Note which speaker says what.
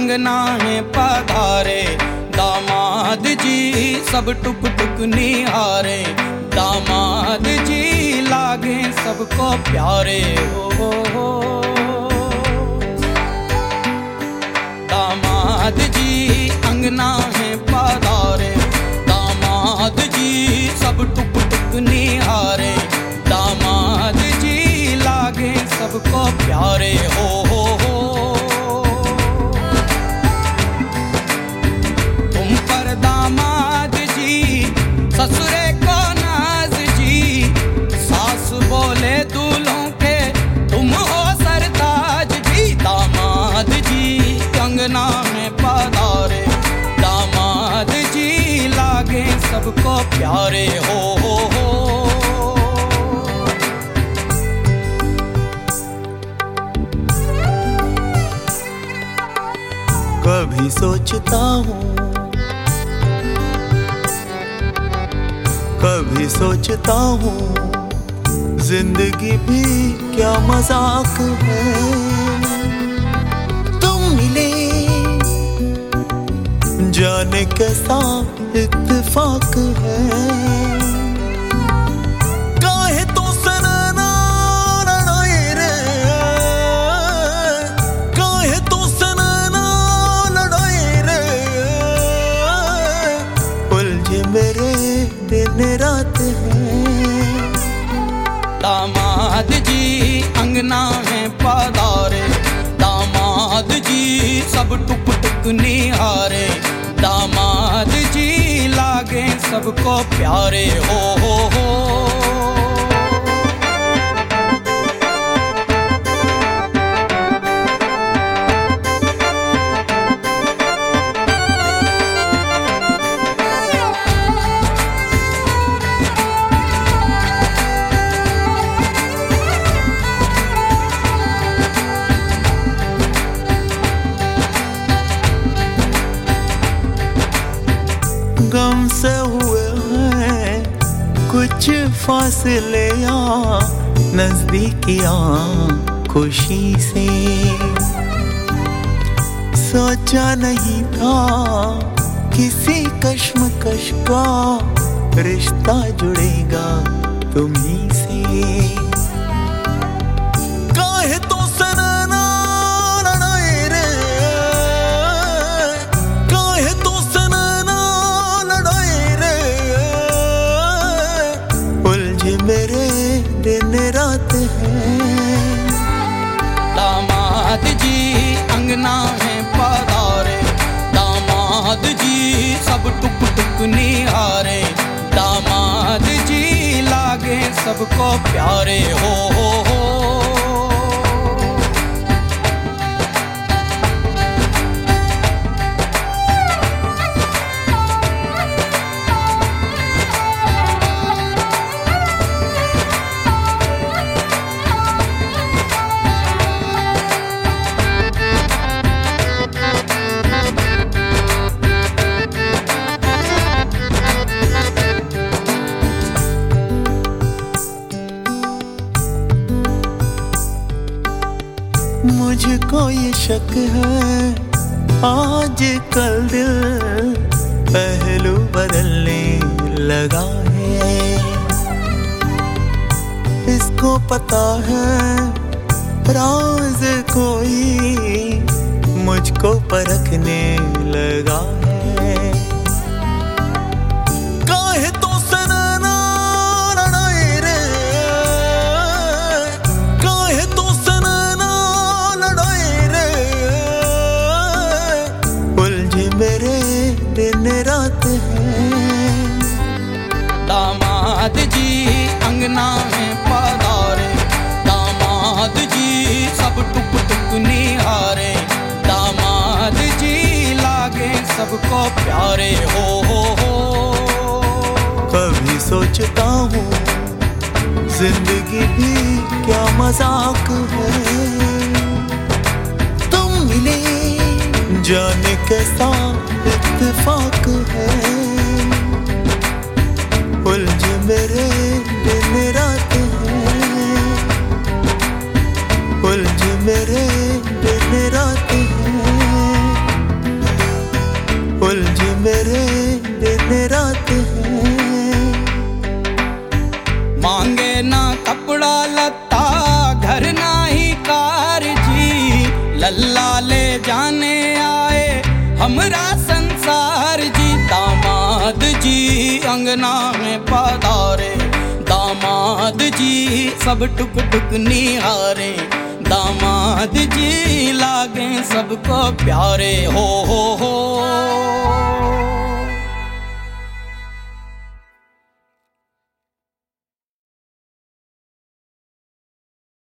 Speaker 1: अंगना है पधारे, दामाद जी सब टुक टुक निहारे, दामाद जी लागे सबको प्यारे हो। दामाद जी अंगना है पधारे, दामाद जी सब टुक टुक निहारे, दामाद जी लागे सबको प्यारे हो। तुम पर दामाद जी ससुरे को नाज जी, सास बोले दूल्हों के तुम हो सरताज जी, दामाद जी अंगना में पधारे, दामाद जी लागे सबको प्यारे हो।
Speaker 2: कभी सोचता हूँ, कभी सोचता हूँ, जिंदगी भी क्या मजाक है। तुम मिले जाने कैसा इत्तेफाक है। काहे तो सनना लड़ाई रे, काहे तो सनना लड़ाई रे, उलझे मेरे दिन रात है।
Speaker 1: दामाद जी अंगना में पधारे, दामाद जी सब टुक टुक निहारे, दामाद जी लागे सबको प्यारे हो।
Speaker 2: गम से हुए हैं कुछ फासले यहाँ नजदीकियाँ खुशी से, सोचा नहीं था किसी कश्मकश का रिश्ता जुड़ेगा तुम्हीं से। काहे तो सनना लड़ाई रे, काहे तो सनना लड़ाई रे, उलझे मेरे दिन रात है।
Speaker 1: दामाद जी अंगना है पधारे, दामाद जी सब टुक टुक निहारे, दामाद जी लागे सबको प्यारे हो।
Speaker 2: मुझको ये शक है आज कल दिल पहलू बदलने लगा है। इसको पता है राज कोई मुझको परखने लगा है। काहे तो सनना लड़ाई रे, काहे तो सनना लड़ाई रे, उलझे मेरे दिन रात है।
Speaker 1: दामाद जी अंगना में पधारे, दामाद जी सब टुक टुक निहारे, दामाद जी लागे सबको प्यारे हो।
Speaker 2: कभी सोचता हूँ जिंदगी भी क्या मजाक है। तुम मिले जाने कैसा इत्तेफाक है, उलझे मेरे दिन रात है, उलझे मेरे दिन रात है।
Speaker 1: हमरा संसार जी। दामाद जी अंगना में पधारे, दामाद जी सब टुक टुक निहारे, दामाद जी लागे सबको प्यारे। हो